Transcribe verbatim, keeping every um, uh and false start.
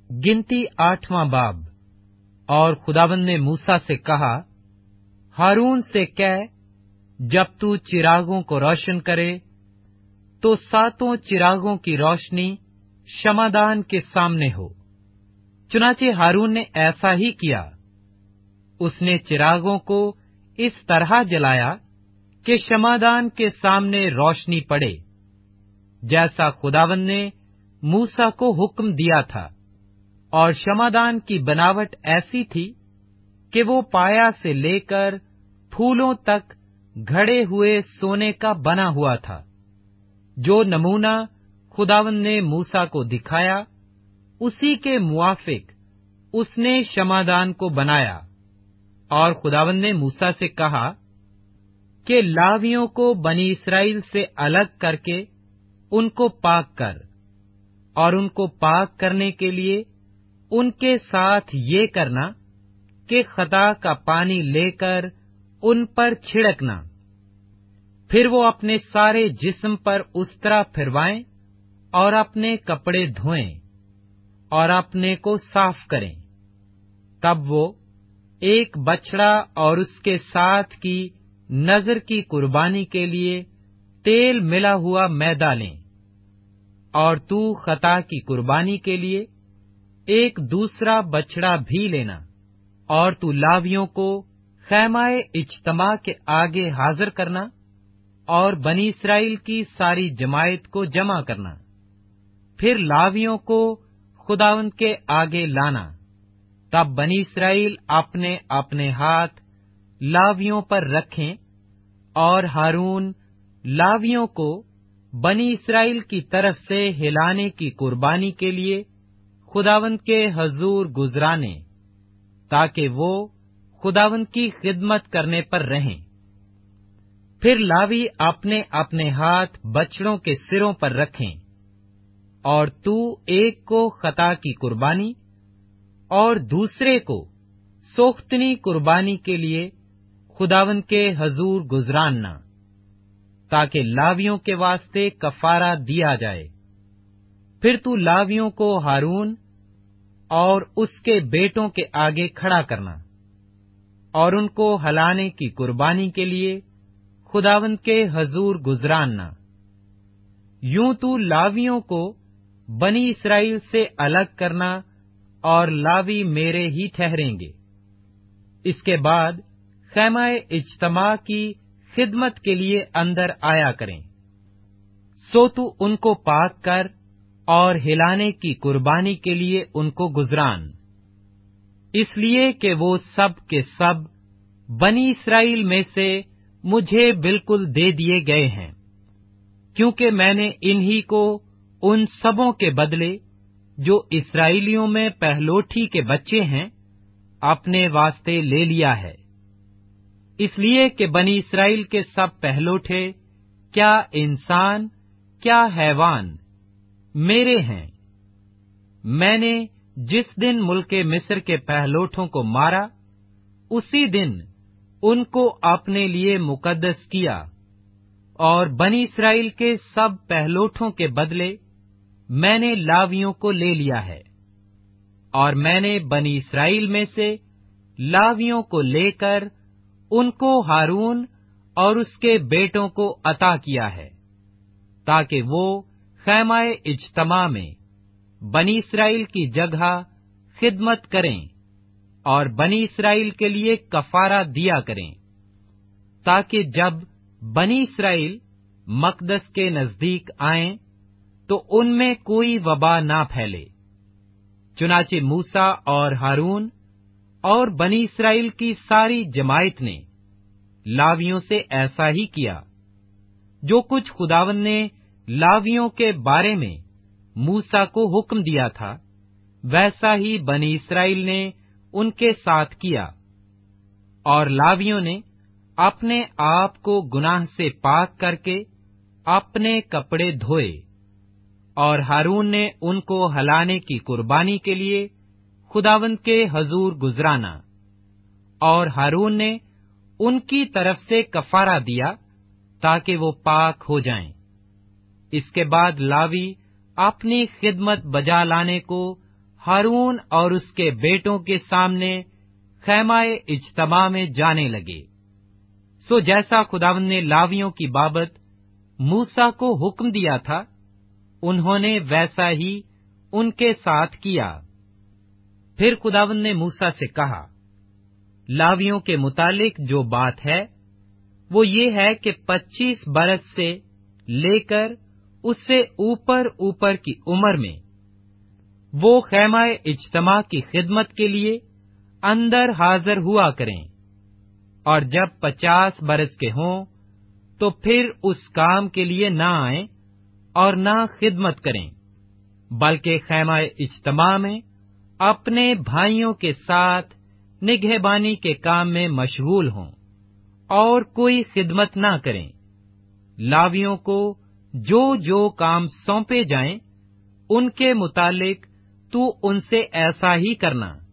गिनती आठवां बाब। और खुदावंद ने मूसा से कहा, हारून से कह, जब तू चिरागों को रोशन करे तो सातों चिरागों की रोशनी क्षमादान के सामने हो। चुनाचे हारून ने ऐसा ही किया। उसने चिरागों को इस तरह जलाया कि क्षमादान के सामने रोशनी पड़े, जैसा खुदावंद ने मूसा को हुक्म दिया था। और क्षमादान की बनावट ऐसी थी कि वो पाया से लेकर फूलों तक घड़े हुए सोने का बना हुआ था। जो नमूना खुदावंद ने मूसा को दिखाया, उसी के मुआफिक उसने क्षमादान को बनाया। और खुदावंद ने मूसा से कहा कि लावियों को बनी इस्राएल से अलग करके उनको पाक कर, और उनको पाक करने के लिए उनके साथ ये करना कि खता का पानी लेकर उन पर छिड़कना। फिर वो अपने सारे जिस्म पर उस्तरा फिरवाएं और अपने कपड़े धोएं और अपने को साफ करें। तब वो एक बछड़ा और उसके साथ की नजर की कुर्बानी के लिए तेल मिला हुआ मैदा लें। और तू खता की कुर्बानी के लिए एक दूसरा बछड़ा भी लेना। और तू लावियों को खैमाए इज्तिमा के आगे हाजिर करना और बनी इस्राएल की सारी जमायत को जमा करना। फिर लावियों को खुदावंद के आगे लाना। तब बनी इस्राएल अपने अपने हाथ लावियों पर रखें, और हारून लावियों को बनी इस्राएल की तरफ से हिलाने की कुर्बानी के लिए खुदावंद के हजूर गुजराने, ताकि वो खुदावंद की खिदमत करने पर रहें। फिर लावी अपने अपने हाथ बछड़ों के सिरों पर रखें, और तू एक को खता की कुर्बानी और दूसरे को सोख्तनी कुर्बानी के लिए खुदावंद के हजूर गुजरानना, ताकि लावियों के वास्ते कफारा दिया जाए। फिर तू लावियों को हारून और उसके बेटों के आगे खड़ा करना, और उनको हलाने की कुर्बानी के लिए खुदावंद के हजूर गुजरानना। यूं तू लावियों को बनी इस्राएल से अलग करना, और लावी मेरे ही ठहरेंगे। इसके बाद खैमाए इज्तिमा की खिदमत के लिए अंदर आया करें। सो तू उनको पाक कर और हिलाने की कुर्बानी के लिए उनको गुजरान, इसलिए कि वो सब के सब बनी इस्राएल में से मुझे बिल्कुल दे दिए गए हैं, क्योंकि मैंने इन्हीं को उन सबों के बदले जो इस्राएलियों में पहलोठी के बच्चे हैं अपने वास्ते ले लिया है। इसलिए कि बनी इस्राएल के सब पहलोठे, क्या इंसान क्या हैवान, मेरे हैं। मैंने जिस दिन मुल्के मिस्र के पहलोठों को मारा, उसी दिन उनको अपने लिए मुकद्दस किया, और बनी इस्राएल के सब पहलोठों के बदले मैंने लावियों को ले लिया है। और मैंने बनी इस्राएल में से लावियों को लेकर उनको हारून और उसके बेटों को अता किया है, ताकि वो खैमाए इज्तिमा में बनी इस्राएल की जगह खिदमत करें और बनी इस्राएल के लिए कफारा दिया करें, ताकि जब बनी इस्राएल मकदस के नजदीक आएं तो उनमें कोई वबा ना फैले। चुनाचे मूसा और हारून और बनी इस्राएल की सारी जमायत ने लावियों से ऐसा ही किया। जो कुछ खुदावंद ने लावियों के बारे में मूसा को हुक्म दिया था, वैसा ही बनी इस्राएल ने उनके साथ किया। और लावियों ने अपने आप को गुनाह से पाक करके अपने कपड़े धोए, और हारून ने उनको हलाने की कुर्बानी के लिए खुदावंद के हजूर गुजराना, और हारून ने उनकी तरफ से कफारा दिया ताकि वो पाक हो जाएं। इसके बाद लावी अपनी खिदमत बजा लाने को हारून और उसके बेटों के सामने खैमाए इज्तमा में जाने लगे। सो जैसा खुदावंद ने लावियों की बाबत मूसा को हुक्म दिया था, उन्होंने वैसा ही उनके साथ किया। फिर खुदावंद ने मूसा से कहा, लावियों के मुतालिक जो बात है वो ये है कि पच्चीस बरस से लेकर उससे ऊपर ऊपर की उम्र में वो खैमाए इज्तमा की खिदमत के लिए अंदर हाजिर हुआ करें, और जब पचास बरस के हों तो फिर उस काम के लिए ना आए और ना खिदमत करें, बल्कि खैमाए इज्तमा में अपने भाइयों के साथ निगहबानी के काम में मशगूल हों और कोई खिदमत ना करें। लावियों को जो जो काम सौंपे जाएं, उनके मुतालिक तू उनसे ऐसा ही करना।